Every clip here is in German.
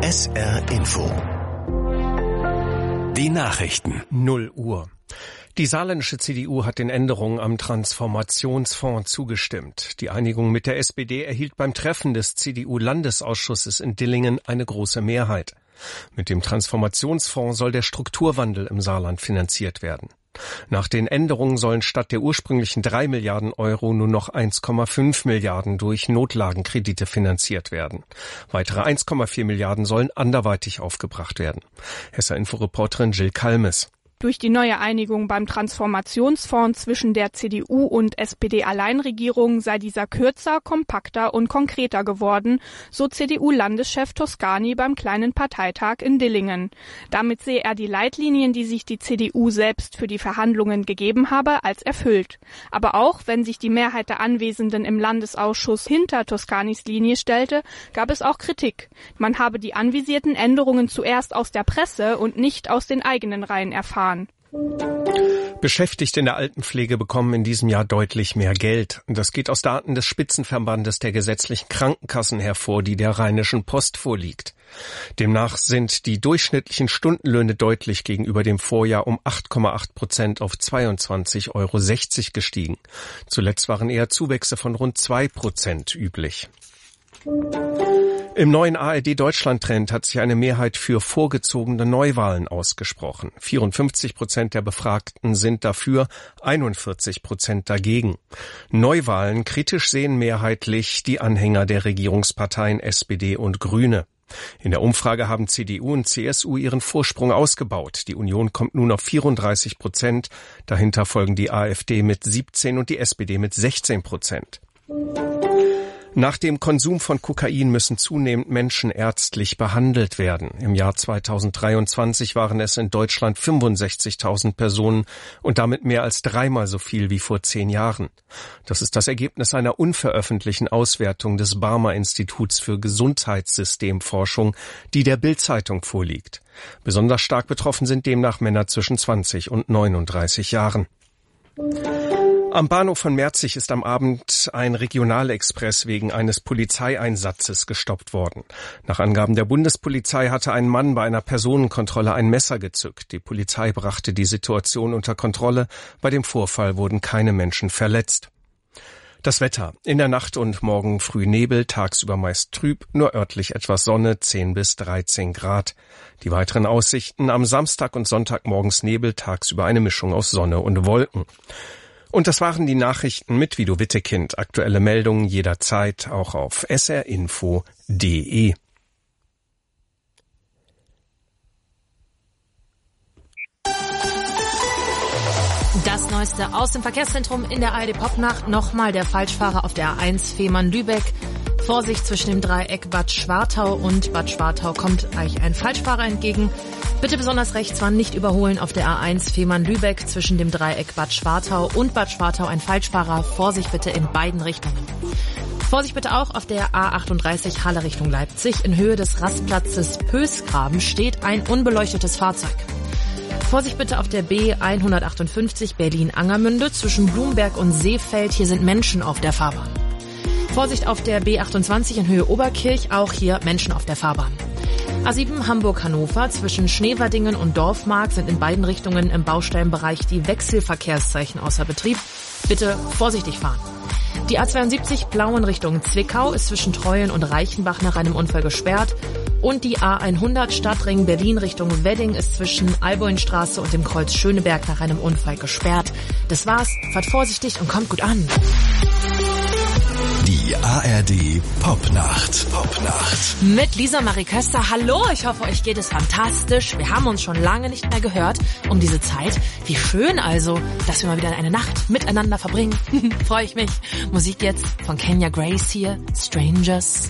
SR Info. Die Nachrichten. 0 Uhr. Die saarländische CDU hat den Änderungen am Transformationsfonds zugestimmt. Die Einigung mit der SPD erhielt beim Treffen des CDU-Landesausschusses in Dillingen eine große Mehrheit. Mit dem Transformationsfonds soll der Strukturwandel im Saarland finanziert werden. Nach den Änderungen sollen statt der ursprünglichen 3 Milliarden Euro nur noch 1,5 Milliarden durch Notlagenkredite finanziert werden. Weitere 1,4 Milliarden sollen anderweitig aufgebracht werden. SR-Info-Reporterin Jill Kalmes. Durch die neue Einigung beim Transformationsfonds zwischen der CDU und SPD-Alleinregierung sei dieser kürzer, kompakter und konkreter geworden, so CDU-Landeschef Toscani beim kleinen Parteitag in Dillingen. Damit sehe er die Leitlinien, die sich die CDU selbst für die Verhandlungen gegeben habe, als erfüllt. Aber auch wenn sich die Mehrheit der Anwesenden im Landesausschuss hinter Toscanis Linie stellte, gab es auch Kritik. Man habe die anvisierten Änderungen zuerst aus der Presse und nicht aus den eigenen Reihen erfahren. Beschäftigte in der Altenpflege bekommen in diesem Jahr deutlich mehr Geld. Das geht aus Daten des Spitzenverbandes der gesetzlichen Krankenkassen hervor, die der Rheinischen Post vorliegt. Demnach sind die durchschnittlichen Stundenlöhne deutlich gegenüber dem Vorjahr um 8,8% auf 22,60 € gestiegen. Zuletzt waren eher Zuwächse von rund 2% üblich. Im neuen ARD-Deutschland-Trend hat sich eine Mehrheit für vorgezogene Neuwahlen ausgesprochen. 54% der Befragten sind dafür, 41% dagegen. Neuwahlen kritisch sehen mehrheitlich die Anhänger der Regierungsparteien SPD und Grüne. In der Umfrage haben CDU und CSU ihren Vorsprung ausgebaut. Die Union kommt nun auf 34%. Dahinter folgen die AfD mit 17% und die SPD mit 16%. Nach dem Konsum von Kokain müssen zunehmend Menschen ärztlich behandelt werden. Im Jahr 2023 waren es in Deutschland 65.000 Personen und damit mehr als 3-mal so viel wie vor 10 Jahren. Das ist das Ergebnis einer unveröffentlichten Auswertung des Barmer Instituts für Gesundheitssystemforschung, die der Bild-Zeitung vorliegt. Besonders stark betroffen sind demnach Männer zwischen 20 und 39 Jahren. Am Bahnhof von Merzig ist am Abend ein Regionalexpress wegen eines Polizeieinsatzes gestoppt worden. Nach Angaben der Bundespolizei hatte ein Mann bei einer Personenkontrolle ein Messer gezückt. Die Polizei brachte die Situation unter Kontrolle. Bei dem Vorfall wurden keine Menschen verletzt. Das Wetter. In der Nacht und morgen früh Nebel, tagsüber meist trüb, nur örtlich etwas Sonne, 10 bis 13 Grad. Die weiteren Aussichten: am Samstag und Sonntag morgens Nebel, tagsüber eine Mischung aus Sonne und Wolken. Und das waren die Nachrichten mit Vido Wittekind. Aktuelle Meldungen jederzeit auch auf srinfo.de. Das Neueste aus dem Verkehrszentrum in der ARD-Popnacht. Nochmal der Falschfahrer auf der A1 Fehmarn-Lübeck. Vorsicht zwischen dem Dreieck Bad Schwartau und Bad Schwartau kommt euch ein Falschfahrer entgegen. Bitte besonders rechts fahren, nicht überholen auf der A1 Fehmarn-Lübeck zwischen dem Dreieck Bad Schwartau und Bad Schwartau ein Falschfahrer. Vorsicht bitte in beiden Richtungen. Vorsicht bitte auch auf der A38 Halle Richtung Leipzig. In Höhe des Rastplatzes Pösgraben steht ein unbeleuchtetes Fahrzeug. Vorsicht bitte auf der B158 Berlin-Angermünde zwischen Blumberg und Seefeld. Hier sind Menschen auf der Fahrbahn. Vorsicht auf der B28 in Höhe Oberkirch, auch hier Menschen auf der Fahrbahn. A7 Hamburg-Hannover zwischen Schneverdingen und Dorfmark sind in beiden Richtungen im Baustellenbereich die Wechselverkehrszeichen außer Betrieb. Bitte vorsichtig fahren. Die A72 Plauen Richtung Zwickau ist zwischen Treuhen und Reichenbach nach einem Unfall gesperrt. Und die A100 Stadtring Berlin Richtung Wedding ist zwischen Alboinstraße und dem Kreuz Schöneberg nach einem Unfall gesperrt. Das war's. Fahrt vorsichtig und kommt gut an. Die ARD Popnacht. Mit Lisa Marie Köster. Hallo, ich hoffe, euch geht es fantastisch. Wir haben uns schon lange nicht mehr gehört um diese Zeit. Wie schön also, dass wir mal wieder eine Nacht miteinander verbringen. Freue ich mich. Musik jetzt von Kenya Grace hier, Strangers.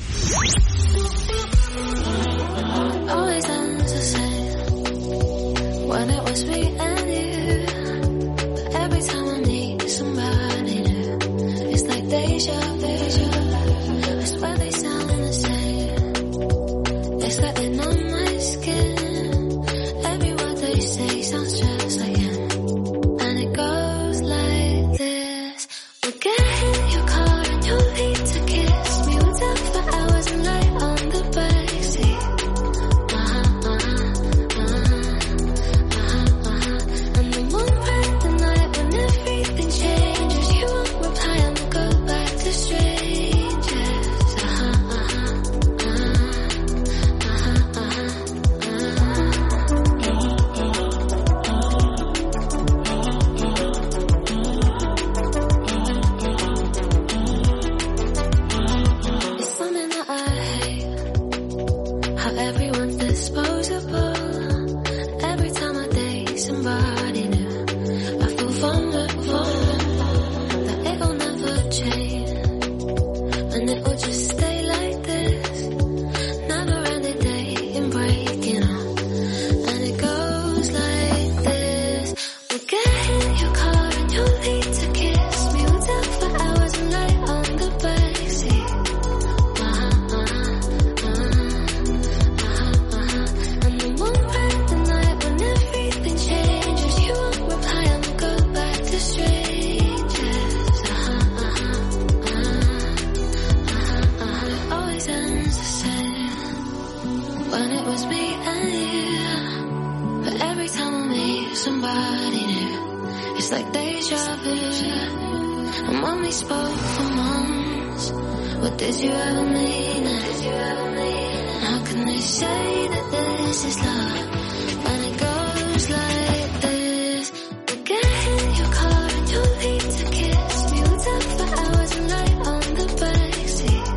somebody new. It's like deja vu. And when we spoke for months, what did you ever mean? How can they say that this is love when it goes like this? We'll get in your car and you'll leave to kiss me. We'll talk for hours and lie on the backseat.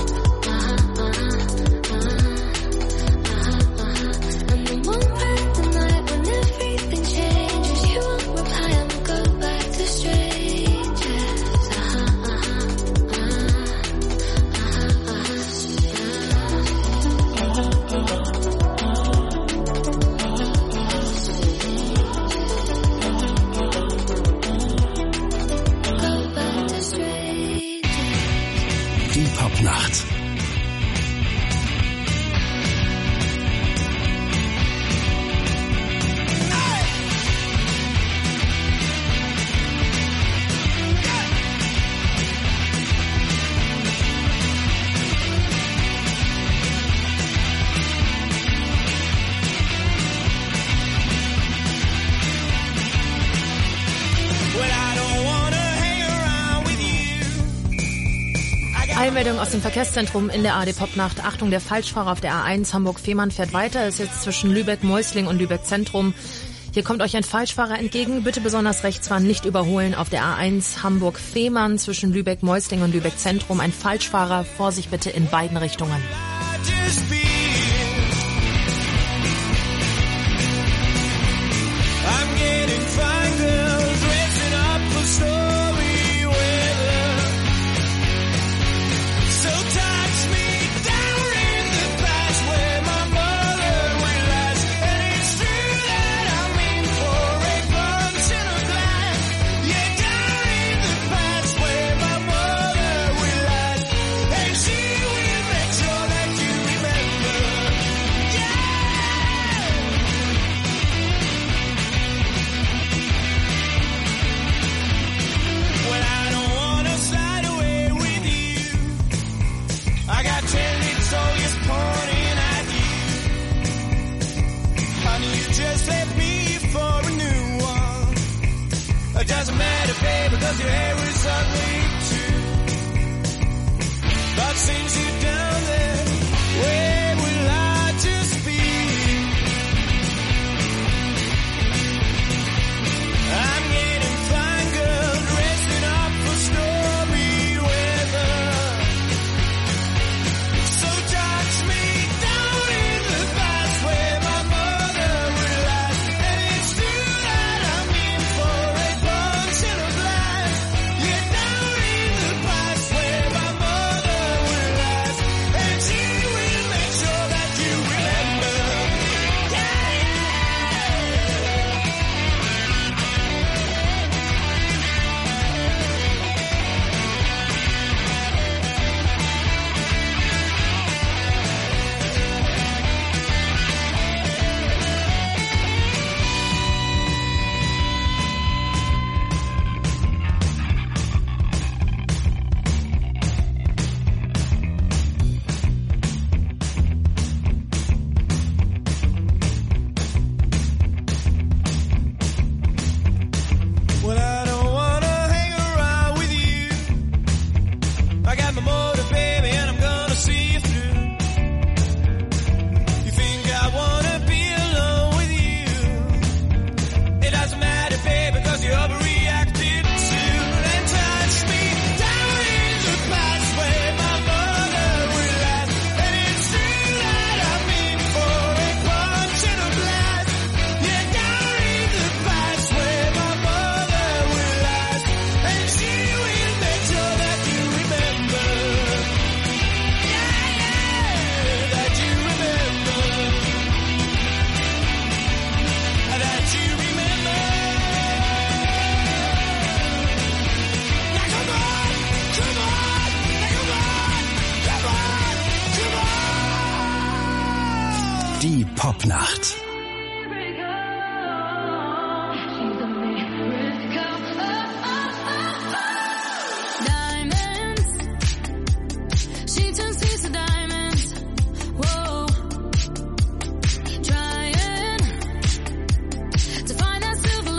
And then one random night when everything changes, you won't reply and we'll go back to strangers. Die Popnacht. Meldung aus dem Verkehrszentrum in der ARD Popnacht. Achtung, der Falschfahrer auf der A1 Hamburg-Fehmarn fährt weiter. Ist jetzt zwischen Lübeck-Meusling und Lübeck-Zentrum. Hier kommt euch ein Falschfahrer entgegen. Bitte besonders rechts fahren, nicht überholen. Auf der A1 Hamburg-Fehmarn zwischen Lübeck-Meusling und Lübeck-Zentrum. Ein Falschfahrer. Vorsicht bitte in beiden Richtungen. Doesn't matter, babe, because your hair is ugly too. But since you're down there, where will I just be? I'm getting fine, girl, dressing up for stormy weather. So touch me down in the past where my mother relaxed. And it's true that I'm in for a punch in a glass. Yeah, down in the past where my mother relaxed. And she will make sure that you remember. Yeah, well, I don't wanna hang around with you. I got my motor, baby, and I'm gonna see you through. You think I wanna be alone with you? It doesn't matter, baby, because you overreacted too. And touch me down in the past where my mother relaxed. And it's true that I'm in for a punch and a blast. Yeah, down in the past where my mother relaxed. And she will make sure that you remember. Yeah, yeah, that you remember. That you remember. Now come on, come on, come on, come on, come on. Die Popnacht. Diamonds, she turns thieves to diamonds. Whoa, trying to find that silver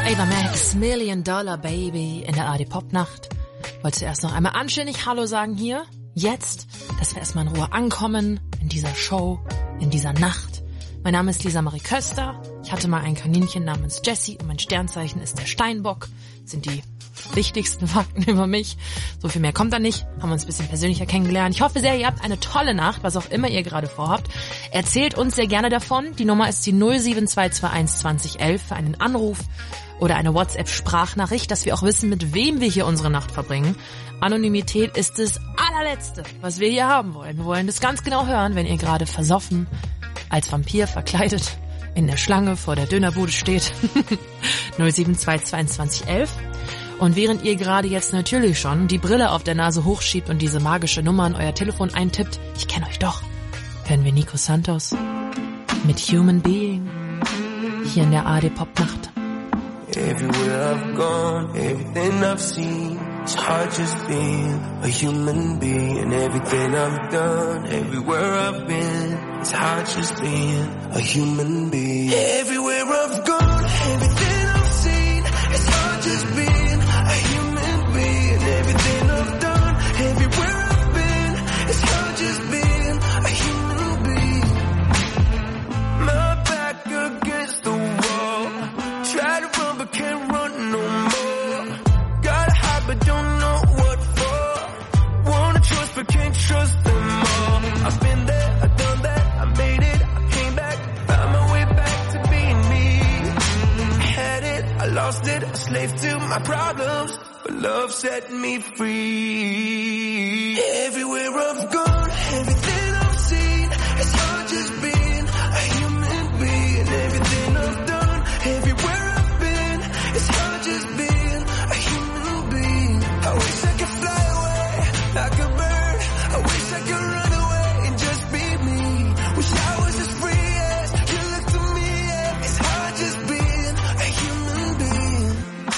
Ava Max, $1 Million Baby in der ARD Popnacht. Wollte zuerst noch einmal anständig Hallo sagen hier. Jetzt, dass wir erstmal in Ruhe ankommen in dieser Show, in dieser Nacht. Mein Name ist Lisa Marie Köster. Ich hatte mal ein Kaninchen namens Jessie und mein Sternzeichen ist der Steinbock. Das sind die wichtigsten Fakten über mich. So viel mehr kommt da nicht. Haben uns ein bisschen persönlicher kennengelernt. Ich hoffe sehr, ihr habt eine tolle Nacht, was auch immer ihr gerade vorhabt. Erzählt uns sehr gerne davon. Die Nummer ist die 07221 2011 für einen Anruf oder eine WhatsApp-Sprachnachricht, dass wir auch wissen, mit wem wir hier unsere Nacht verbringen. Anonymität ist das allerletzte, was wir hier haben wollen. Wir wollen das ganz genau hören, wenn ihr gerade versoffen, als Vampir verkleidet, in der Schlange vor der Dönerbude steht. 07221 2011. Und während ihr gerade jetzt natürlich schon die Brille auf der Nase hochschiebt und diese magische Nummer in euer Telefon eintippt, ich kenne euch doch, hören wir Nico Santos mit Human Being hier in der ARD Popnacht. Everywhere I've gone, everything I've seen, it's hard just being a human being. Everything I've done, everywhere I've been, it's hard just being a human being. Everywhere I've gone, everything I've seen, it's hard just being a human being. Everything I've done, everywhere I've been, it's hard just being a human being. My back against the wall, try to run but can't run no more. Gotta hide but don't know what for. Wanna trust but can't trust them all. I've been there, I've done that, I made it, I came back, found my way back to being me. I had it, I lost it, a slave to my problems, but love set me free. Everywhere I've gone, everything I've seen, it's hard just being a human being. Everything I've done, everywhere I've been, it's hard just being a human being. I wish I could fly away like a bird. I wish I could run away and just be me. Wish I was as free as you look to me. Yeah. It's hard just being a human being.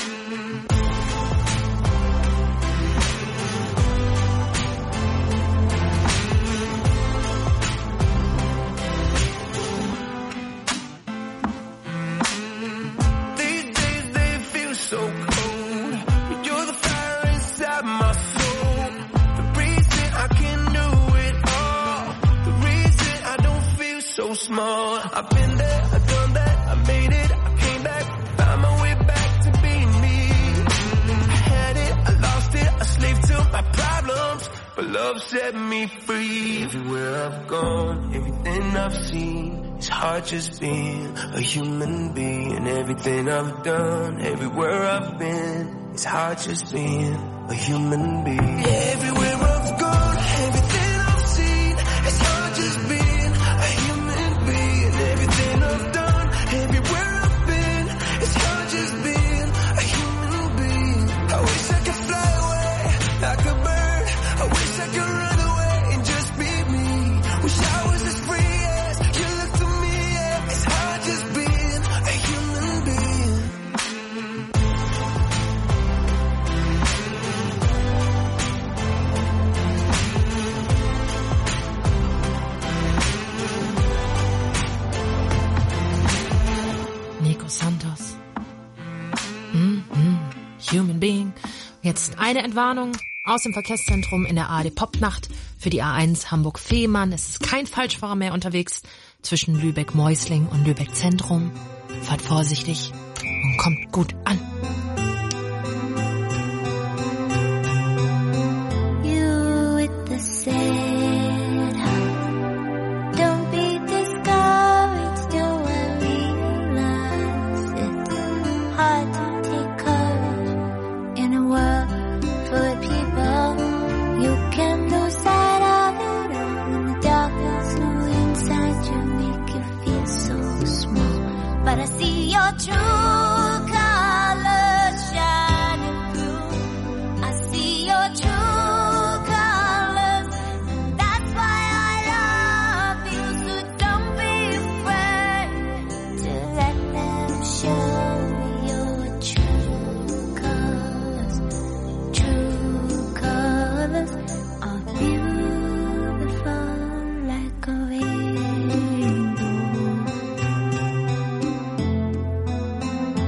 These days they feel so cold, but you're the fire inside my soul. The reason I can do it all, the reason I don't feel so small. I've been there, I've done that, I made it, I came back, found my way back to being me. I had it, I lost it, a slave to my problems, but love set me free. Everywhere I've gone, everything I've seen, it's hard just being a human being. Everything I've done, everywhere I've been, it's hard just being a human being. Everywhere I've gone, everything I've seen, it's hard just being a human being. Everything I've done, everywhere I've been, it's hard just being a human being. I wish I could fly away like a bird. I wish I could run away and just be me. Wish I was as free as you look to me. Yeah. It's hard just being a human being. Nico Santos. Human Being. Jetzt eine Entwarnung aus dem Verkehrszentrum in der ARD Popnacht für die A1 Hamburg-Fehmarn. Es ist kein Falschfahrer mehr unterwegs zwischen Lübeck-Meusling und Lübeck-Zentrum. Fahrt vorsichtig und kommt gut an. You with the sad heart. Don't be discouraged, don't realize it's hard to take courage in a world full of people. You can lose sight of it all, and the darkness inside you make you feel so small. But I see your true colors shining through. I see your true colors, and that's why I love you. So don't be afraid to let them show your true colors. True colors are beautiful like a rainbow.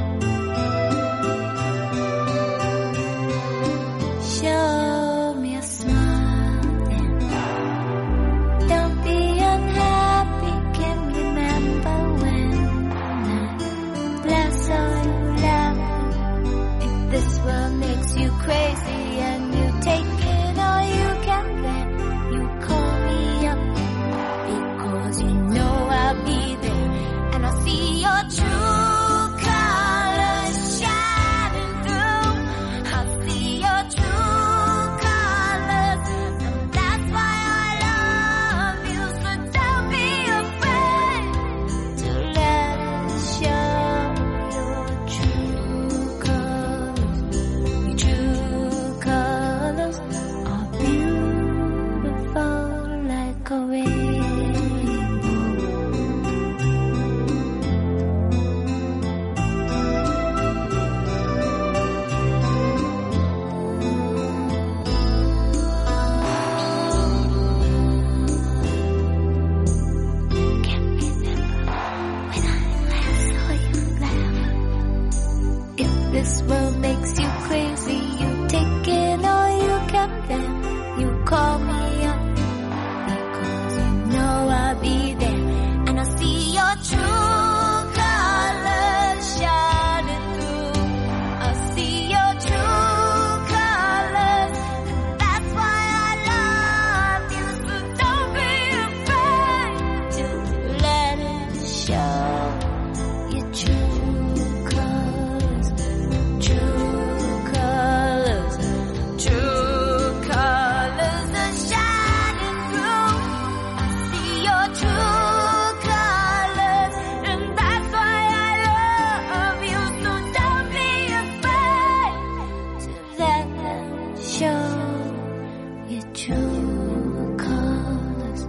this world makes you crazy. You take it all you can then. You call me up because you know I'll be there. And I see your true colors shining through. I see your true colors. That's why I love you. So don't be afraid to let it show. Your true colors, true colors, true colors are shining through. I see your true colors, and that's why I love you. So don't be afraid to let them show. Your true colors,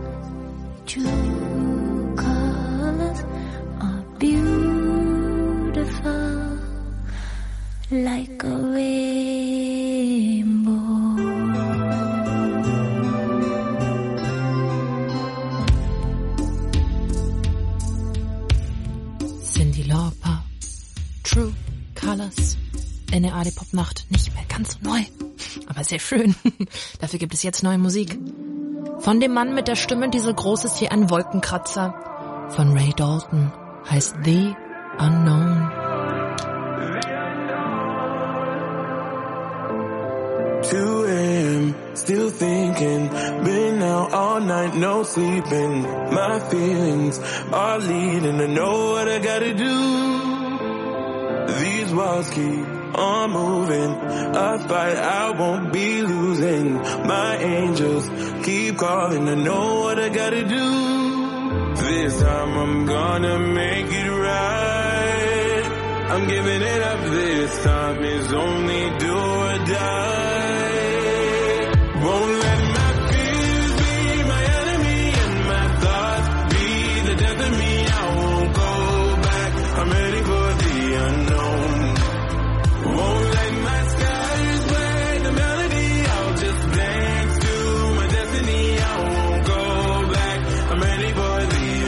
true colors are beautiful like a rainbow. Cyndi Lauper, True Colors. In der AD-Pop-Nacht nicht mehr ganz so neu, aber sehr schön. Dafür gibt es jetzt neue Musik. Von dem Mann mit der Stimme, die so groß ist wie ein Wolkenkratzer. Von Ray Dalton, heißt The Unknown. 2 a.m. still thinking, been out all night, no sleeping. My feelings are leading to know what I gotta do. These walls keep on moving, a fight I won't be losing. My angels keep calling to know what I gotta do. This time I'm gonna make it right. I'm giving it up this time, it's only do or die. Won't let my fears be my enemy and my thoughts be the death of me. I won't go back, I'm ready for the unknown. Won't let my skies break the melody, I'll just dance to my destiny. I won't go back, I'm ready for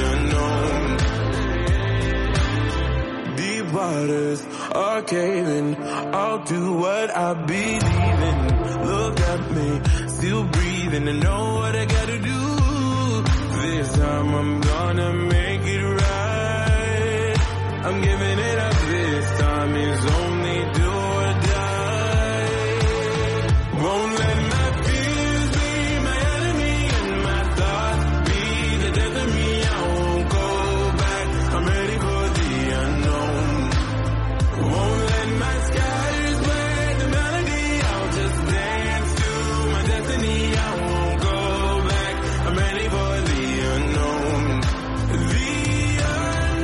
the unknown. Deep waters are caving, I'll do what I believe in. Look at me, still breathing and know what I gotta do. This time I'm gonna make it right. I'm giving it up this time, it's only do or die. Won't let my fears be my enemy and my thoughts be the death of me. I won't go back, I'm ready for the unknown. Won't let my skies break the melody, I'll just dance to my destiny. I won't go back, I'm ready for the unknown. The unknown.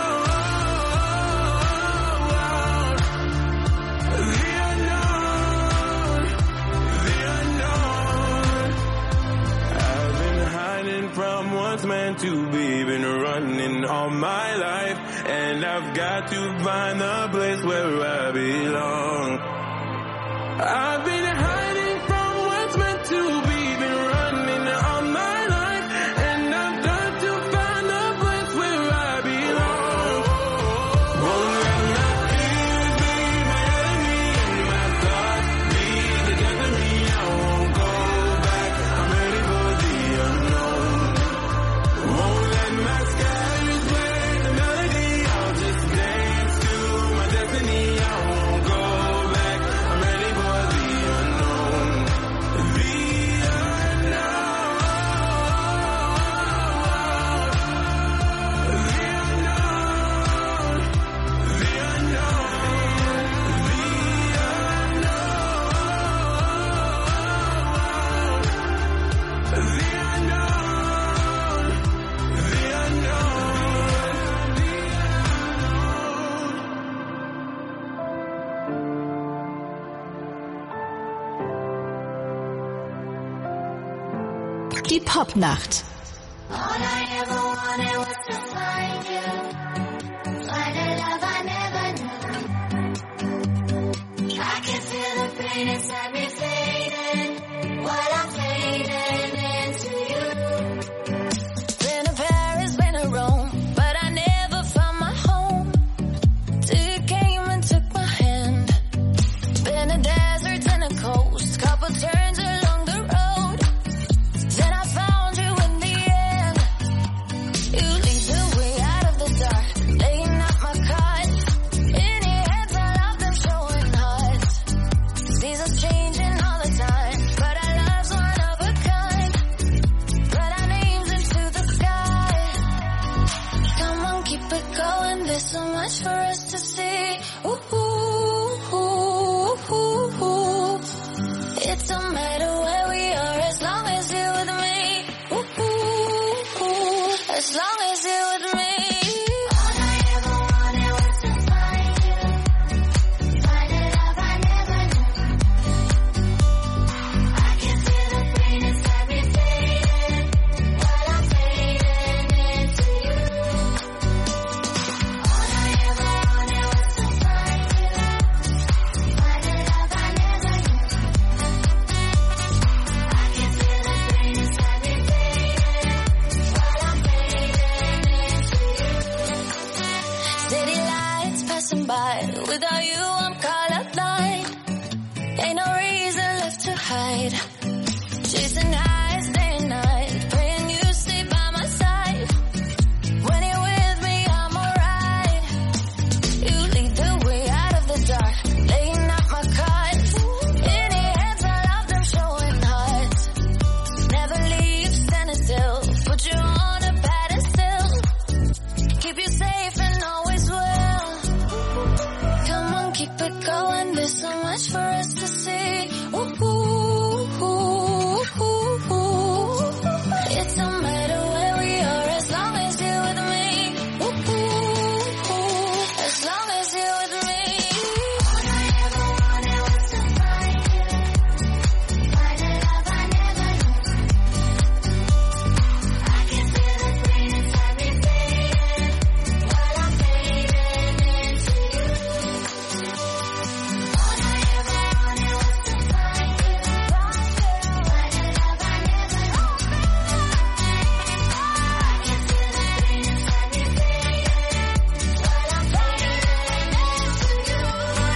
The unknown. The unknown. I've been hiding from what's meant to be, been running all my life, and I've got to find the place where I belong. I've been hiding from what's meant to be, been running all my life, and I've got to find the place where I belong. Won't let my fears be my enemy and my thoughts be the death of me. I won't go back, I'm ready for the unknown. Won't let my skies break the melody, I'll just dance to my destiny. I won't go back, I'm ready for the unknown. The Die Popnacht. All I ever wanted was to find you, find a love I never knew. I can feel the pain inside me fading, while I'm fading into you. Been to Paris, been to Rome, but I never found my home. Till you came and took my hand. going, there's so much for us to see. Ooh, ooh, ooh, ooh, ooh. It don't matter where we are as long as you're with me. Ooh, ooh, ooh. As long as you're with me. All I ever wanted was to find you. Find a love I never knew. I can feel the pain inside me fading while I'm fading into you. All I ever wanted was to find you. Find a love I never knew. I can feel the pain inside me fading while I'm fading into you. City lights passing by, without you I'm colorblind. Ain't no reason left to hide. Chasing highs day and night, praying you stay by my side. When you're with me, I'm alright. You lead the way out of the dark, laying out my cards. In your hands, I love them showing hearts. Never leave, stand still, put you on a pedestal. Keep you safe and always will. Come on, keep it going, there's so much for us to see. Ooh, ooh, ooh, ooh, ooh. It don't matter where we are as long as you're with me. Ooh, ooh, ooh. As long as you're with me. All I ever wanted was to find you. Find a love I never knew. I can feel the pain inside me fading while I'm fading into you. All I ever wanted was to find you. Find a love I never knew. I can feel the pain inside me fading while I'm fading into you.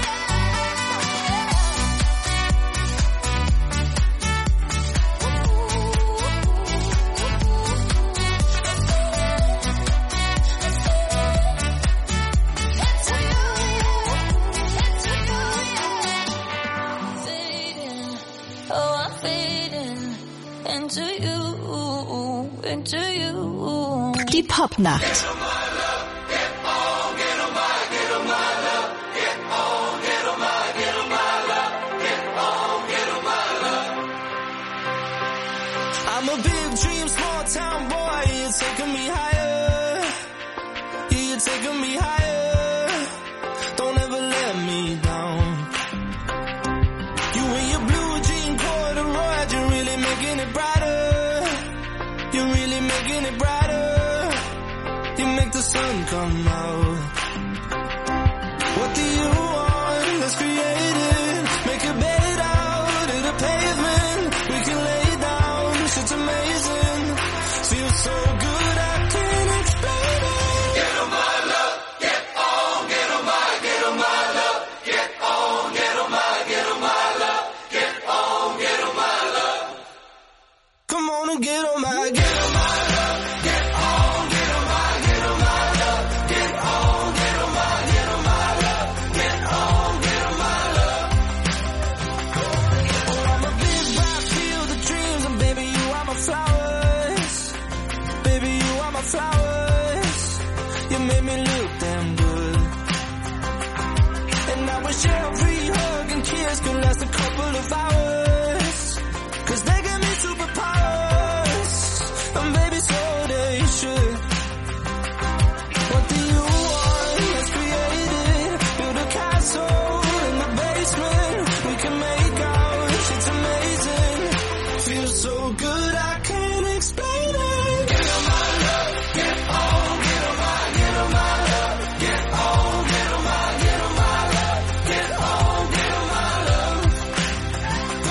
Fading, oh I'm fading into you, into you. Die Popnacht. I'm a big dream, small town boy. You're taking me higher. Yeah, you're taking me higher. Don't ever let me down. You and your blue jean corduroy, you're really making it brighter. You're really making it brighter. You make the sun come out. What do you want? Let's create it. Make a bed out of the pavement. We can lay down. It's amazing. Feels so good, I can't explain it. Get on my love. Get on, get on my, get on my love. Get on, get on my, get on my love. Get on, get on my love. Come on and get on my, get on my love. Get on, get on my, get on my love. Get on, get on my, get on my love. Get on, get on my love. Oh, I'm a big rock, feel the dreams, and baby, you are my flowers. Baby, you are my flowers. You made me look damn good. And I wish every hug and kiss could last a couple of hours. 'Cause they give me superpowers. And baby, so they should. What do you want? Let's create it. Build a castle in the basement. We can make out. It's amazing. Feels so good, I can't explain it. Get on my love. Get on, get on my, get on my love. Get on, get on my, get on my love. Get on, get on my love.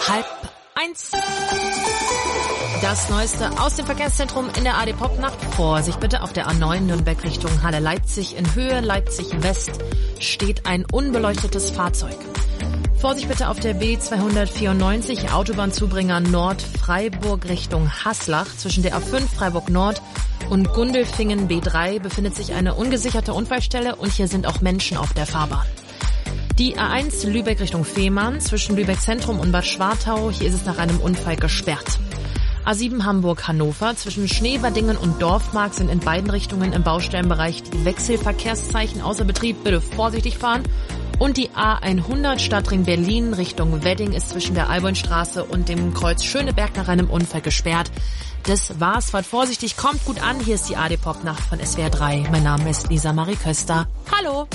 12:30. Das Neueste aus dem Verkehrszentrum in der AD Popnacht. Vorsicht bitte auf der A9 Nürnberg Richtung Halle Leipzig. In Höhe Leipzig West steht ein unbeleuchtetes Fahrzeug. Vorsicht bitte auf der B294 Autobahnzubringer Nord Freiburg Richtung Haslach. Zwischen der A5 Freiburg Nord und Gundelfingen B3 befindet sich eine ungesicherte Unfallstelle und hier sind auch Menschen auf der Fahrbahn. Die A1 Lübeck Richtung Fehmarn zwischen Lübeck Zentrum und Bad Schwartau. Hier ist es nach einem Unfall gesperrt. A7 Hamburg-Hannover zwischen Schneewerdingen und Dorfmark sind in beiden Richtungen im Baustellenbereich die Wechselverkehrszeichen außer Betrieb. Bitte vorsichtig fahren. Und die A100 Stadtring Berlin Richtung Wedding ist zwischen der Alboinstraße und dem Kreuz Schöneberg nach einem Unfall gesperrt. Das war's. Fahrt vorsichtig, kommt gut an. Hier ist die AD Popnacht von SWR 3. Mein Name ist Lisa Marie Köster. Hallo!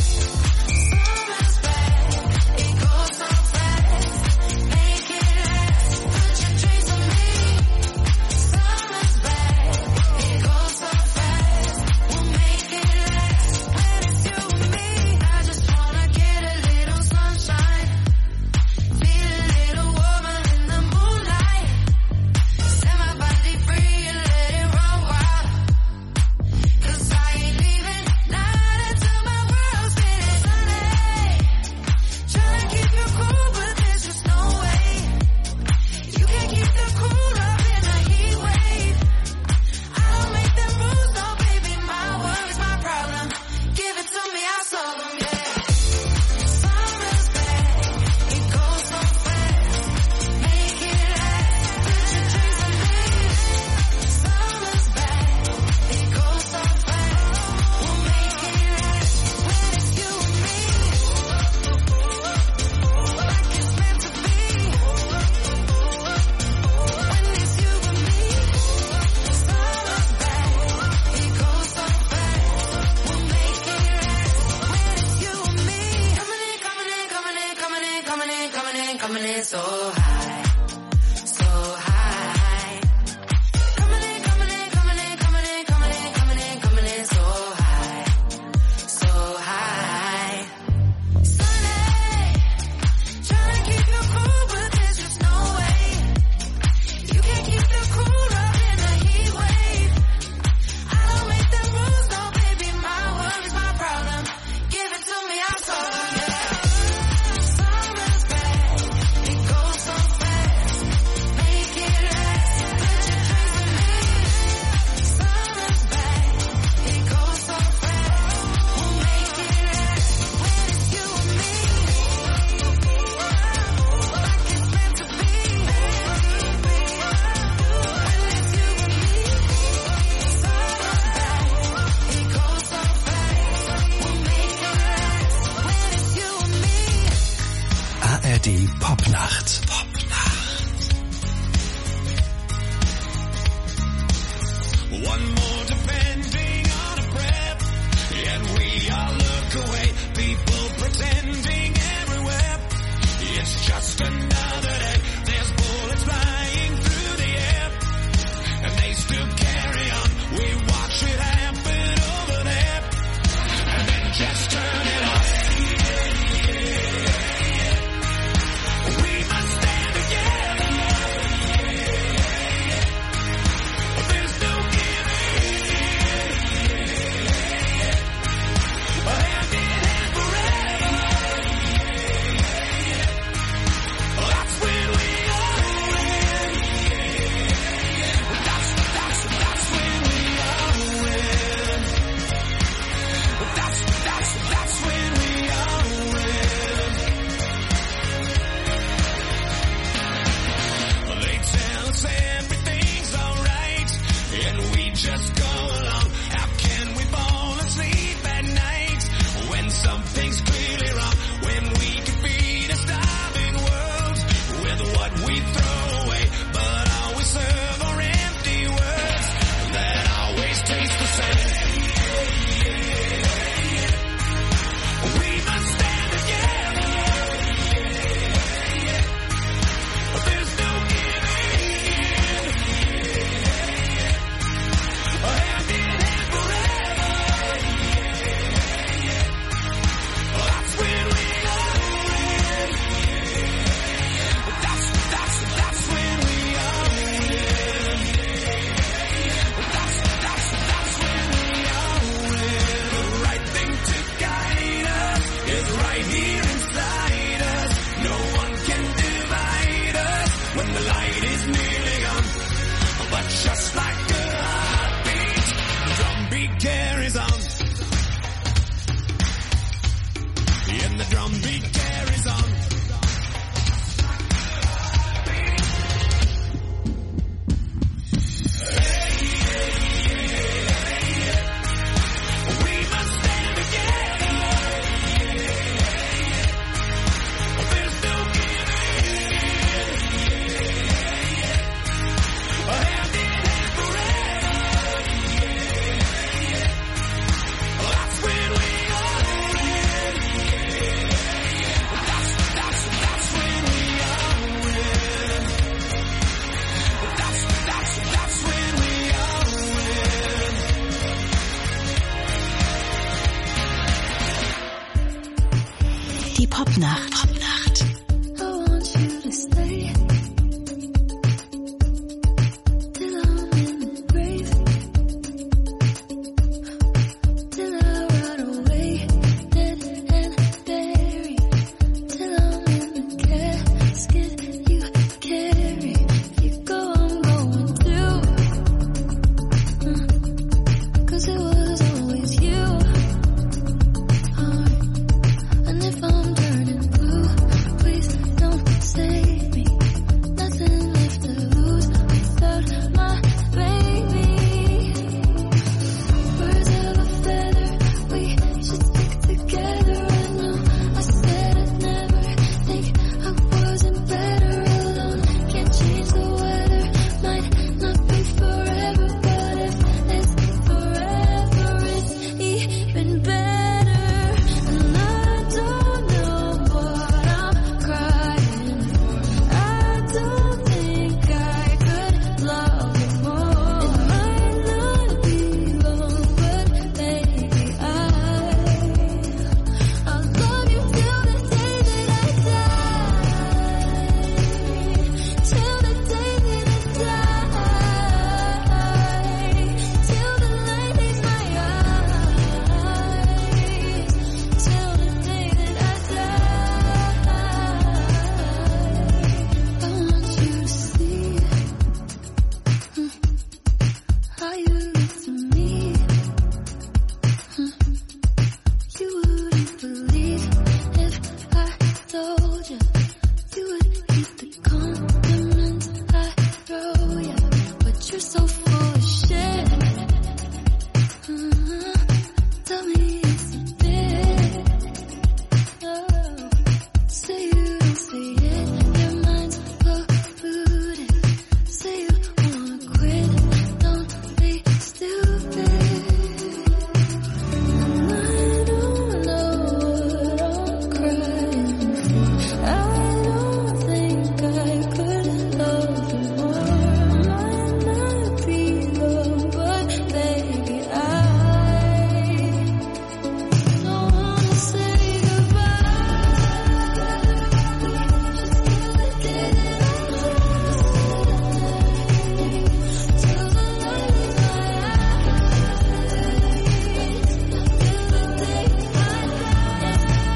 ARD Popnacht. One more depending on a breath, and we all look away. People pretending everywhere. It's just another day. There's bullets flying through the air, and they still carry on. We watch it happen over there, and then just turn it off. We must stand together. There's no giving in. Hand in hand forever. That's when pain is nearly gone. But just like a heartbeat, the drumbeat carries on. And the drumbeat carries on. Die Popnacht. I want you to stay till I'm in the grave, till I rot away, dead and buried, till I'm in the casket you carry. If you go, I'm going too, 'cause it was always you. And if I'm turning blue, please don't save me. Nothing left to lose without my baby. Birds of a feather, we should stick together. I know I said I'd never think I wasn't better alone. Can't change the weather, might not be forever, but if it's forever, it's even better. And I don't know what I'm crying for. I don't think I could love you more. It might not be long, but baby, I'll love you till the day that I die. Till the day that I die. Till the light leaves my eyes. Till the day that I die. I want you to see how you look to me. You wouldn't believe if I told you. You would keep the compliments I throw you, but you're so full of shit. Tell me it's a bit. Say you don't see it, your mind's polluted. Say you wanna quit, don't be stupid. And I don't know what I'm crying for. I don't think I could love you more. Might not be long, but baby, I don't wanna say goodbye. Just till the day that I die. Till the light leaves my eyes. Till the day I die.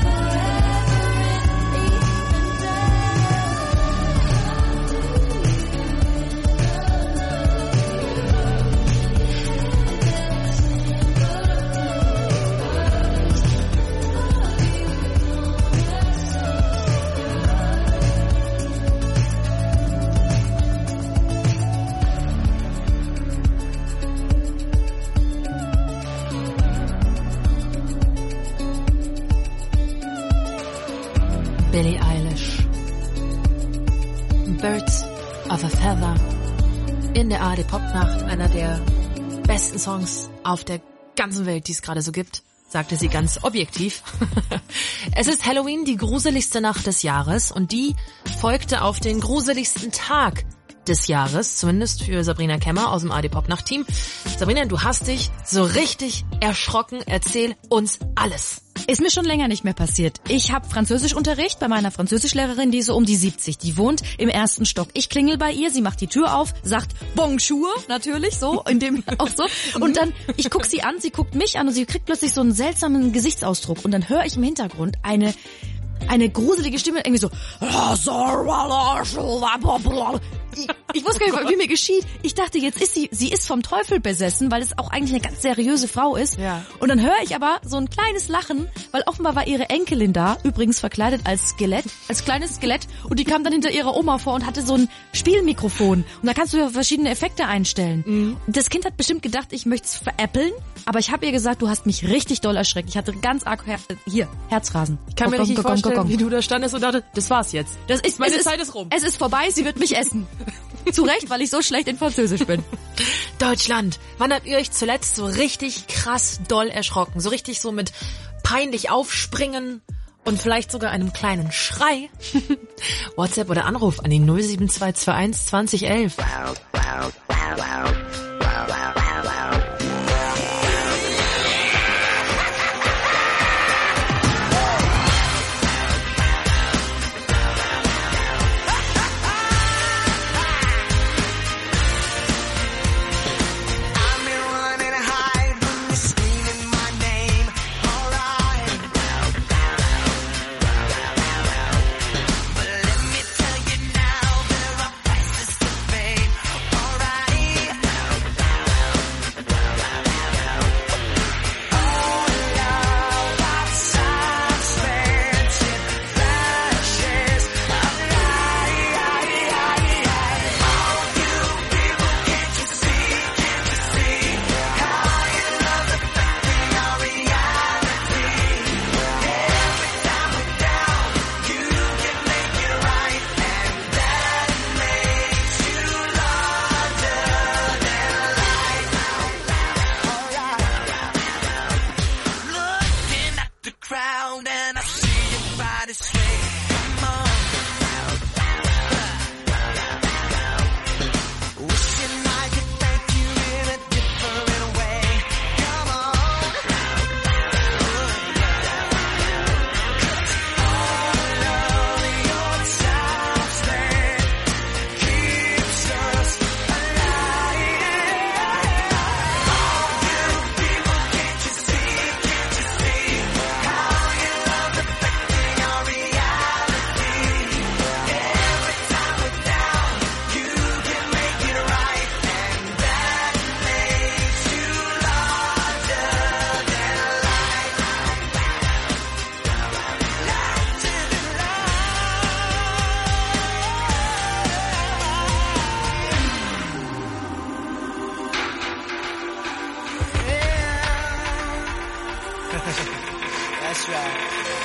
Billie Eilish. Birds of a Feather. In der ARD Popnacht, einer der besten Songs auf der ganzen Welt, die es gerade so gibt, sagte sie ganz objektiv. Es ist Halloween, die gruseligste Nacht des Jahres, und die folgte auf den gruseligsten Tag des Jahres, zumindest für Sabrina Kemmer aus dem ARD Popnacht-Team. Sabrina, du hast dich so richtig erschrocken. Erzähl uns alles. Ist mir schon länger nicht mehr passiert. Ich habe Französischunterricht bei meiner Französischlehrerin, die ist so um die 70. Die wohnt im 1. Stock. Ich klingel bei ihr, sie macht die Tür auf, sagt Bonjour, natürlich, so, in dem auch so. Und dann, ich guck sie an, sie guckt mich an und sie kriegt plötzlich so einen seltsamen Gesichtsausdruck. Und dann höre ich im Hintergrund eine eine gruselige Stimme, irgendwie so. Ich wusste gar nicht, wie mir geschieht. Ich dachte, jetzt ist sie ist vom Teufel besessen, weil es auch eigentlich eine ganz seriöse Frau ist. Ja. Und dann höre ich aber so ein kleines Lachen, weil offenbar war ihre Enkelin da, übrigens verkleidet als Skelett, als kleines Skelett. Und die kam dann hinter ihrer Oma vor und hatte so ein Spielmikrofon. Und da kannst du ja verschiedene Effekte einstellen. Mhm. Das Kind hat bestimmt gedacht, ich möchte es veräppeln. Aber ich habe ihr gesagt, du hast mich richtig doll erschreckt. Ich hatte ganz arg Herzrasen. Ich kann mir nicht vorstellen, wie du da standest und dachte, das war's jetzt. Meine Zeit ist rum. Es ist vorbei, sie wird mich essen. Zu Recht, weil ich so schlecht in Französisch bin. Deutschland, wann habt ihr euch zuletzt so richtig krass doll erschrocken? So richtig so mit peinlich aufspringen und vielleicht sogar einem kleinen Schrei? WhatsApp oder Anruf an die 07221 2011. That's right.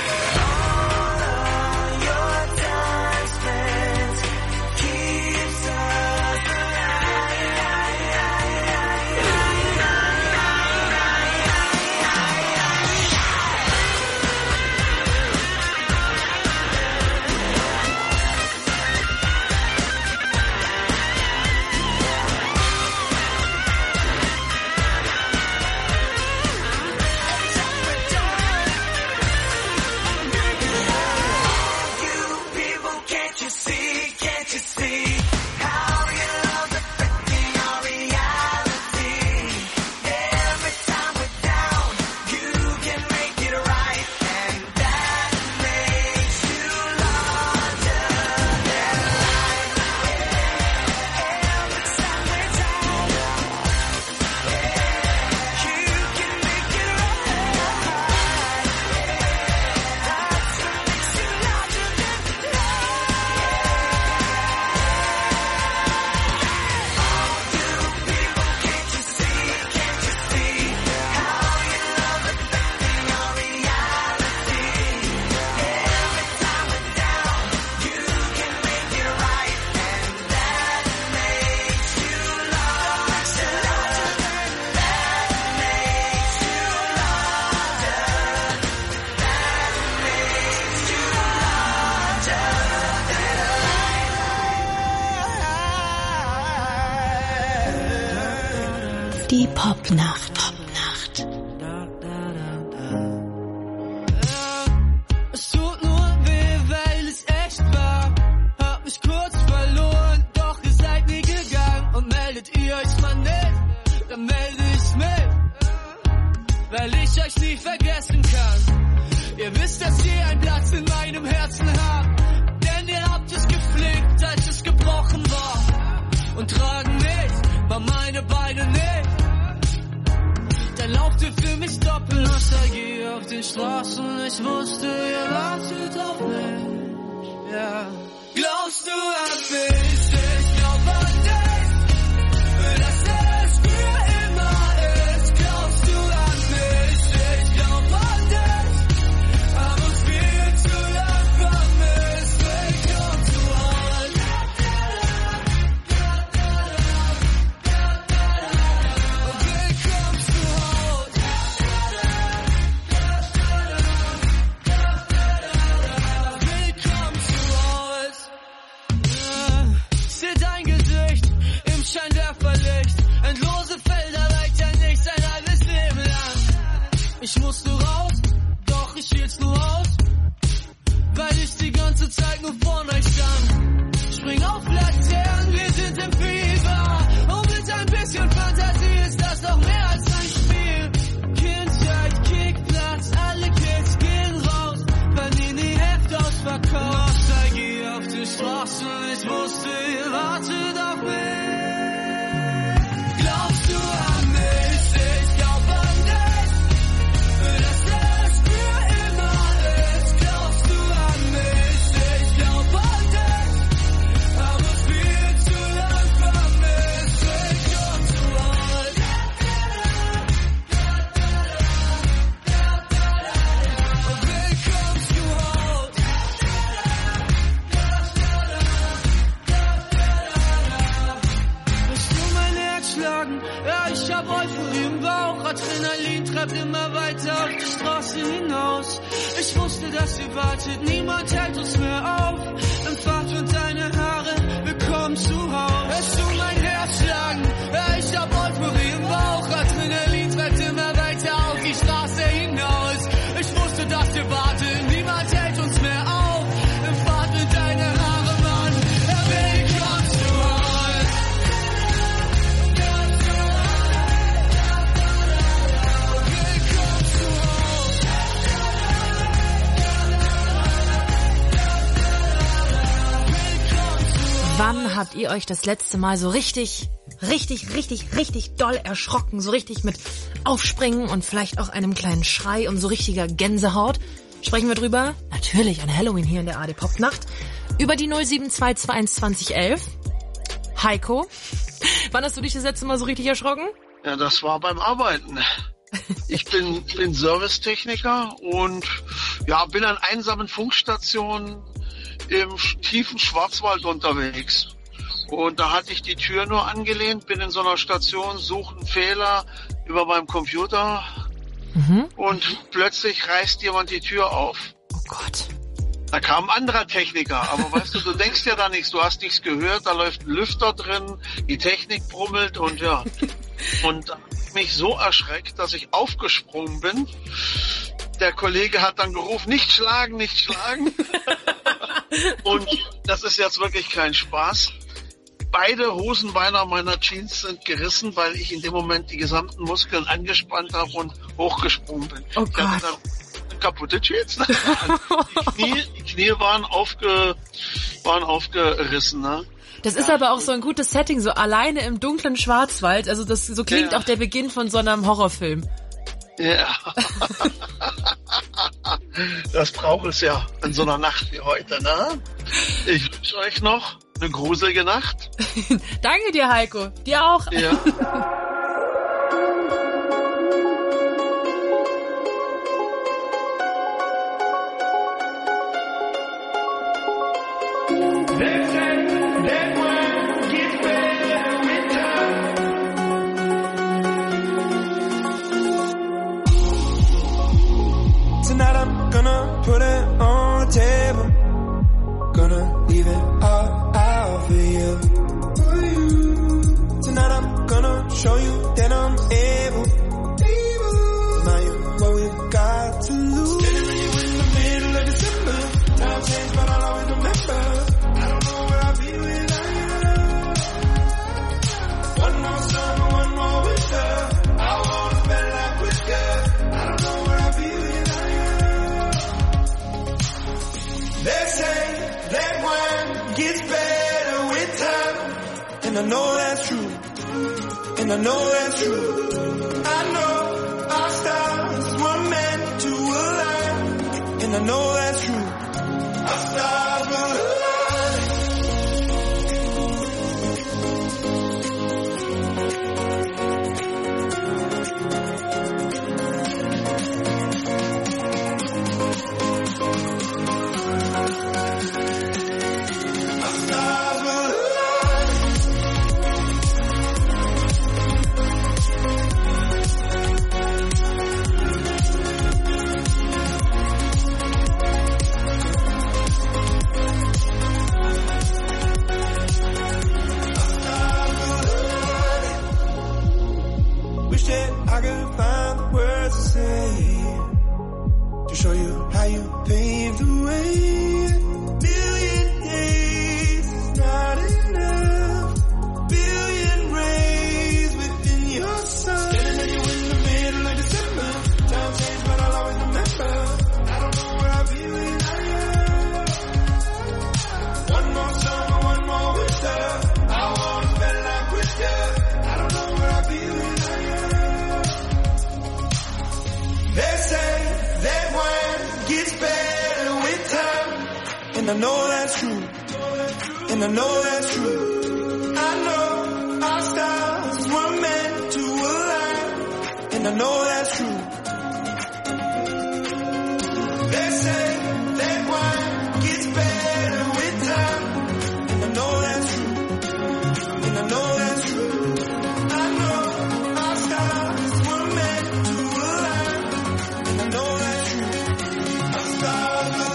Die Popnacht. Es tut nur weh, weil es echt war. Hab mich kurz verloren, doch ihr seid nie gegangen. Und meldet ihr euch mal nicht, dann melde ich mich, weil ich euch nie vergessen kann. Ihr wisst, dass ihr einen Platz in meinem Herzen habt. Denn ihr habt es gepflegt, als es gebrochen war. Und tragen mich, mal meine Beine nicht. Dann lauft ihr für mich Doppelnostalgie auf den Straßen. Ich wusste, ihr wartet auf mich. Ja. Glaubst du an mich? Ich glaub an dich. Dass es für immer ist. Glaubst du an mich? Ich glaub an dich. Aber viel zu lang vermisst. Willkommen zu Hause. Willkommen zu Hause. Willkommen zu Hause. Seht dein Gesicht im Schein der Verlicht. Endlose Felder, weiter nichts, ein halbes Leben lang. Ich musste raus, doch ich hielt's nur aus, weil ich die ganze Zeit nur vor euch stand. Spring auf Laternen, wir sind im Fieber. Und mit ein bisschen Fantasie ist das doch mehr als ein Spiel. Kindheit, Kickplatz, alle Kids gehen raus, Panini Heft ausverkauft. Nostalgie auf die Straßen, ich wusste, ihr wartet auf mich. Glaubst du an mich? Ich glaub an dich. Dass es für immer ist. Glaubst du an mich? Ich glaub an dich. Aber viel zu lang vermisst. Willkommen zu Hause. Willkommen zu Hause. Hörst du mein Herz schlagen? Ja, ich hab Euphorie im Bauch. Adrenalin treibt immer weiter auf die Straße hinaus. Ich wusste, dass ihr wartet, niemand hält uns mehr auf. Im Fahrt und deine Haare, willkommen zu Hause. Hörst du mein Herz schlagen? Ja, ich hab Euphorie im Bauch. Adrenalin treibt immer weiter auf die Straße hinaus. Ich wusste, dass ihr wartet, niemand hält uns mehr auf. Im Fahrt mit deine Haare, Mann, willkommen zu Hause. Willkommen zu Hause. Wann habt ihr euch das letzte Mal so richtig doll erschrocken? So richtig mit Aufspringen und vielleicht auch einem kleinen Schrei und so richtiger Gänsehaut? Sprechen wir drüber? Natürlich an Halloween hier in der ARD Popnacht. Über die 07221 2011. Heiko, wann hast du dich das letzte Mal so richtig erschrocken? Ja, das war beim Arbeiten. Ich bin Servicetechniker und ja, bin an einsamen Funkstationen im tiefen Schwarzwald unterwegs. Und da hatte ich die Tür nur angelehnt, bin in so einer Station, suche einen Fehler über meinem Computer und plötzlich reißt jemand die Tür auf. Oh Gott. Da kam ein anderer Techniker, aber weißt du denkst ja da nichts, du hast nichts gehört, da läuft ein Lüfter drin, die Technik brummelt und ja. Und da hab ich mich so erschreckt, dass ich aufgesprungen bin. Der Kollege hat dann gerufen, nicht schlagen, nicht schlagen. Und das ist jetzt wirklich kein Spaß. Beide Hosenbeine meiner Jeans sind gerissen, weil ich in dem Moment die gesamten Muskeln angespannt habe und hochgesprungen bin. Oh ich hatte dann eine kaputte Jeans. Die Knie waren aufgerissen. Ne? Das ist aber auch so ein gutes Setting, so alleine im dunklen Schwarzwald. Also das so klingt auch der Beginn von so einem Horrorfilm. Ja. Das braucht es ja in so einer Nacht wie heute, ne? Ich wünsche euch noch eine gruselige Nacht. Danke dir, Heiko. Dir auch. Ja. Tonight I'm gonna put it on the table. Gonna leave it all out for you. Tonight I'm gonna show you gets better with time. And I know that's true. And I know that's true. I know our stars were meant to align. And I know that's true. Our stars will align. I could find the words to say to show you how you paved the way. Billion days is not enough. Billion rays within your sun. Standing you in the middle of December. Time changed, but I'll always remember. I don't know where I'll be when I am. One more summer, one more winter. I wanna spend life with you. I don't know where I'll be when I am. They say that wine gets better with time. And I know that's true. And I know that's true. I know our stars were meant to align. And I know that's true. They say that wine gets better with time. And I know that's true. And I know that's true. I know our stars were meant to align. I know that's true. Our stars will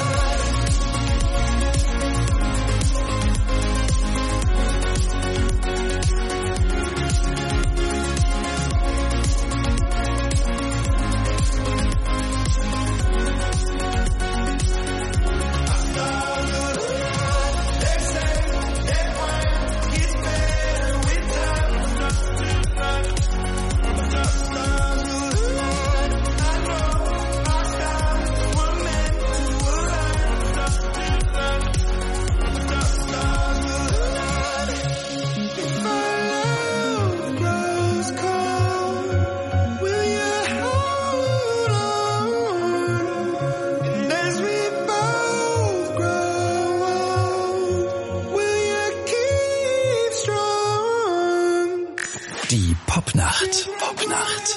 Die Popnacht. Popnacht.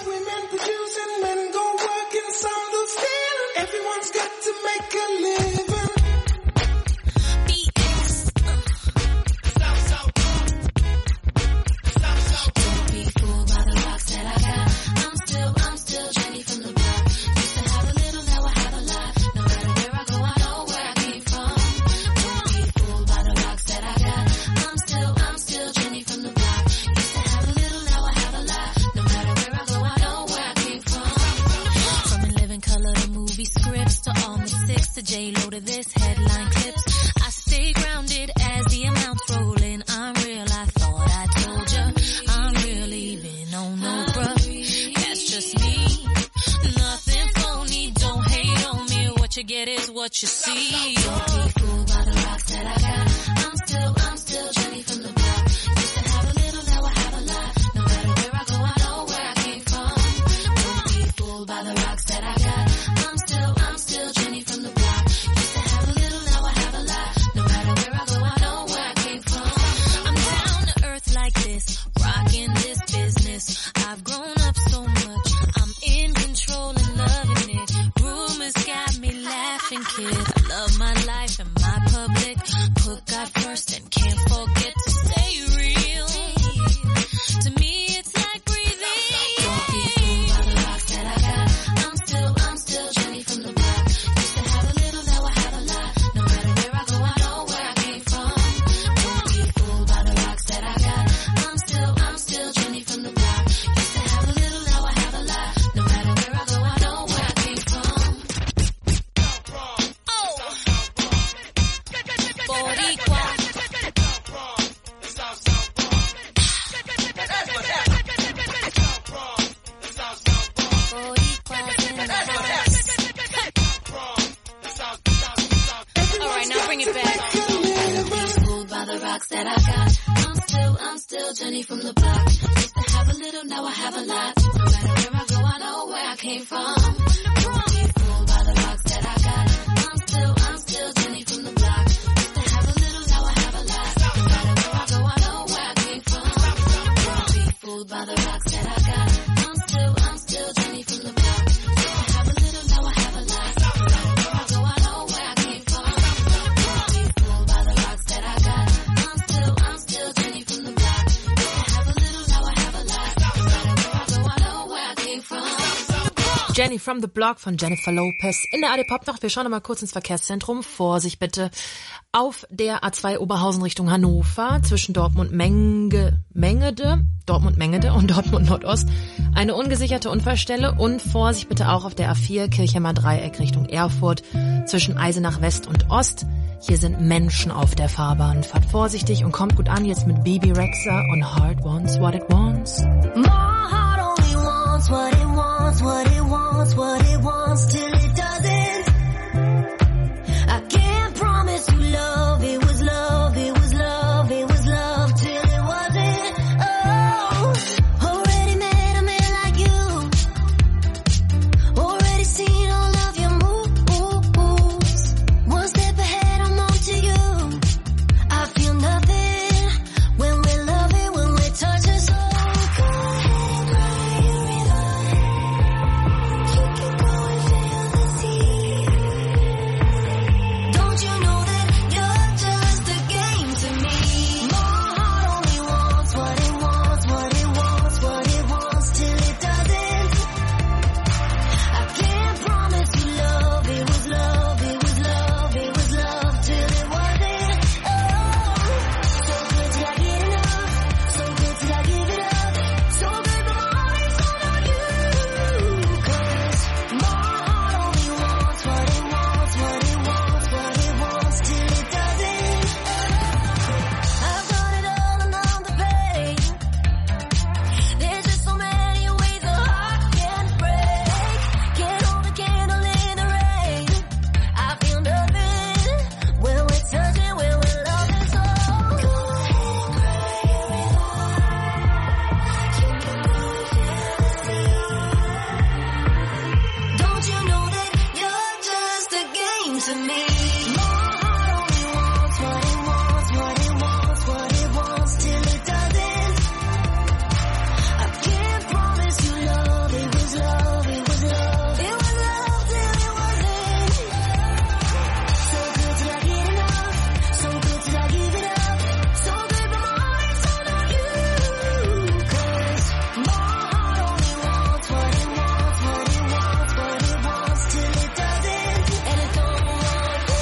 J-Lo to this headline clips. I stay grounded as the amounts roll in. I'm real, I thought I told ya. I'm real even on no bruh. That's just me. Nothing phony, don't hate on me. What you get is what you see. Don't be fooled by the rocks that I got. I'm still Jenny from the block. Used to have a little, now I have a lot. No matter where I go, I know where I came from. Don't be fooled by the rocks that I got. I'm still Jenny from the block. I've grown up so much, I'm in control and loving it. Rumors got me laughing, kid. I love my life and my public. Put God first and can't forget to stay real. To me it's like breathing. Don't be fooled by the rocks that I got. I'm still Jenny from the block. Used to have a little, now I have a lot. No matter where I go, I know where I came from. Don't be fooled by the rocks that I got. I'm still Jenny from the block. rocks that I got. I'm still Jenny from the block. Used to have a little, now I have a lot. No matter where I go, I know where I came from. Don't be fooled by the rocks that I got. I'm still Jenny from the block. Used to have a little, now I have a lot. No matter where I go, I know where I came from. Don't be fooled by the rocks that I got. I'm still Jenny from the block. Used to have a little, now I have a lot. No matter where I go, I know where I came from. Don't be fooled by the rocks that I got. I'm still Jenny from the block. Used to have a little, now I have a lot. No matter where I go, I know where I came from. Jenny from the Block von Jennifer Lopez in der ARD Popnacht. Wir schauen noch mal kurz ins Verkehrszentrum. Vorsicht bitte auf der A2 Oberhausen Richtung Hannover zwischen Dortmund-Mengede und Dortmund Nordost. Eine ungesicherte Unfallstelle und Vorsicht bitte auch auf der A4 Kirchheimer Dreieck Richtung Erfurt zwischen Eisenach West und Ost. Hier sind Menschen auf der Fahrbahn. Fahrt vorsichtig und kommt gut an jetzt mit Bibi Rexha und Heart Wants What It Wants. My heart only wants what it wants, what it wants, what it wants till it doesn't. I can't promise you love, it was love, it was love, it was love till it wasn't. Oh, already met a man like you, already seen all of your moves. One step ahead, I'm on to you. I feel nothing when we're loving, when we're touching so good. Cry a river. You can go and feel the sea. Don't you know that you're just a game to me? My heart only wants what it wants, what it wants, what it wants till it doesn't. I can't promise you love, it was love, it was love, it was love till it wasn't. Oh, so good till I get enough, so good till I give it up, so good but my heart ain't sold on you. 'Cause my heart only wants what it wants, what it wants, what it wants till it doesn't. I've got it all on the page. There's just so many ways a heart can break. Can't hold a candle in the rain. I feel nothing when we're touching, when we're loving so. Go ahead and cry a river. You can go and feel the sea. Don't you know that you're just a game to me? My heart only wants what it wants, what it wants, what it wants till it doesn't. I can't promise you love, it was love, it was love, it was love till it wasn't. So good till I get enough, so good till I give it up, so good but my heart ain't sold on you. 'Cause my heart only wants what it wants, what it wants, what it wants till it doesn't, and it don't want you.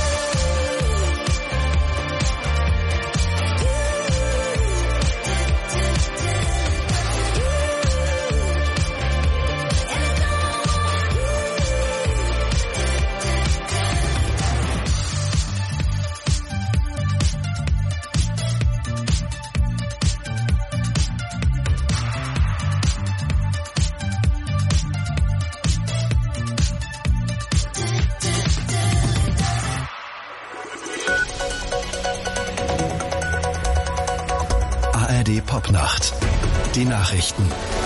ARD Popnacht. Die Nachrichten.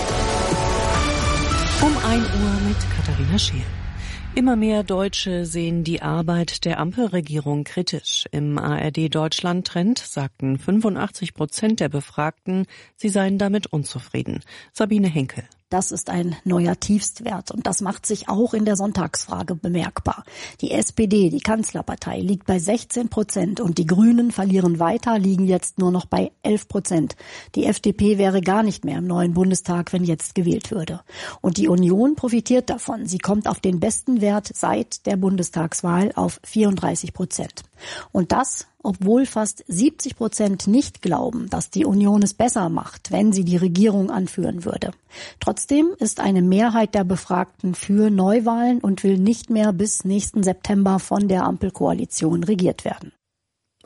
Um 1 Uhr mit Katharina Scheel. Immer mehr Deutsche sehen die Arbeit der Ampelregierung kritisch. Im ARD-Deutschland-Trend sagten 85% der Befragten, sie seien damit unzufrieden. Sabine Henkel. Das ist ein neuer Tiefstwert und das macht sich auch in der Sonntagsfrage bemerkbar. Die SPD, die Kanzlerpartei, liegt bei 16% und die Grünen verlieren weiter, liegen jetzt nur noch bei 11%. Die FDP wäre gar nicht mehr im neuen Bundestag, wenn jetzt gewählt würde. Und die Union profitiert davon. Sie kommt auf den besten Wert seit der Bundestagswahl auf 34%. Und das, obwohl fast 70% nicht glauben, dass die Union es besser macht, wenn sie die Regierung anführen würde. Trotzdem ist eine Mehrheit der Befragten für Neuwahlen und will nicht mehr bis nächsten September von der Ampelkoalition regiert werden.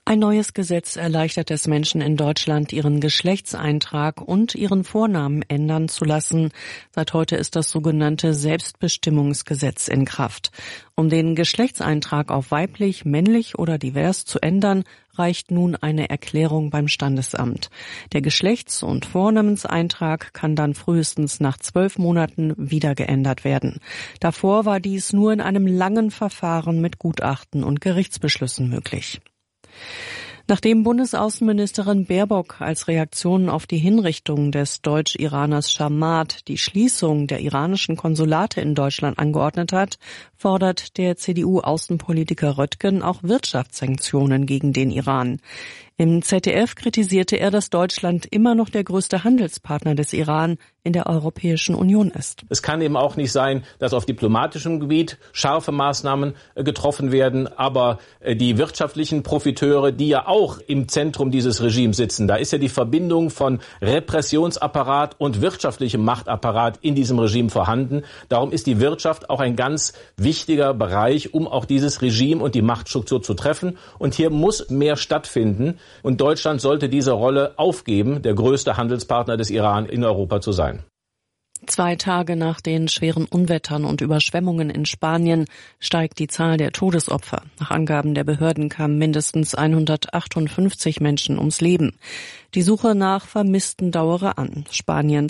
Ein neues Gesetz erleichtert es Menschen in Deutschland, ihren Geschlechtseintrag und ihren Vornamen ändern zu lassen. Seit heute ist das sogenannte Selbstbestimmungsgesetz in Kraft. Um den Geschlechtseintrag auf weiblich, männlich oder divers zu ändern, reicht nun eine Erklärung beim Standesamt. Der Geschlechts- und Vornamenseintrag kann dann frühestens nach 12 Monaten wieder geändert werden. Davor war dies nur in einem langen Verfahren mit Gutachten und Gerichtsbeschlüssen möglich. Nachdem Bundesaußenministerin Baerbock als Reaktion auf die Hinrichtung des Deutsch-Iraners Shamat die Schließung der iranischen Konsulate in Deutschland angeordnet hat, fordert der CDU-Außenpolitiker Röttgen auch Wirtschaftssanktionen gegen den Iran. Im ZDF kritisierte er, dass Deutschland immer noch der größte Handelspartner des Iran in der Europäischen Union ist. Es kann eben auch nicht sein, dass auf diplomatischem Gebiet scharfe Maßnahmen getroffen werden, aber die wirtschaftlichen Profiteure, die ja auch im Zentrum dieses Regimes sitzen, da ist ja die Verbindung von Repressionsapparat und wirtschaftlichem Machtapparat in diesem Regime vorhanden. Darum ist die Wirtschaft auch ein ganz wichtiger Bereich, um auch dieses Regime und die Machtstruktur zu treffen. Und hier muss mehr stattfinden. Und Deutschland sollte diese Rolle aufgeben, der größte Handelspartner des Iran in Europa zu sein. 2 Tage nach den schweren Unwettern und Überschwemmungen in Spanien steigt die Zahl der Todesopfer. Nach Angaben der Behörden kamen mindestens 158 Menschen ums Leben. Die Suche nach Vermissten dauere an. Spanien